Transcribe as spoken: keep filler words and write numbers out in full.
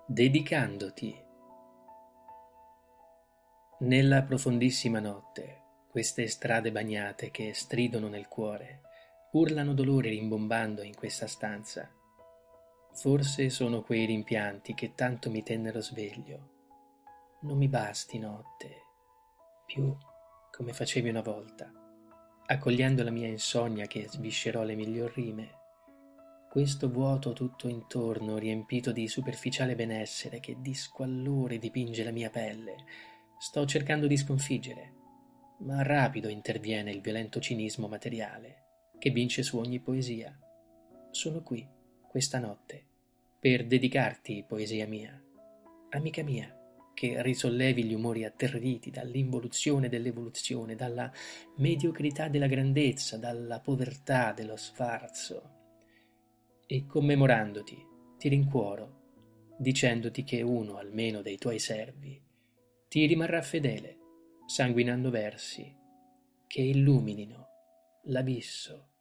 Dedicandoti. Nella profondissima notte, queste strade bagnate che stridono nel cuore, urlano dolore rimbombando in questa stanza. Forse sono quei rimpianti che tanto mi tennero sveglio. Non mi basti notte, più come facevi una volta, accogliendo la mia insonnia che sviscerò le miglior rime. Questo vuoto tutto intorno, riempito di superficiale benessere che di squallore dipinge la mia pelle, sto cercando di sconfiggere, ma rapido interviene il violento cinismo materiale che vince su ogni poesia. Sono qui, questa notte, per dedicarti, poesia mia, amica mia, che risollevi gli umori atterriti dall'involuzione dell'evoluzione, dalla mediocrità della grandezza, dalla povertà dello sfarzo. E commemorandoti ti rincuoro, dicendoti che uno almeno dei tuoi servi ti rimarrà fedele, sanguinando versi che illuminino l'abisso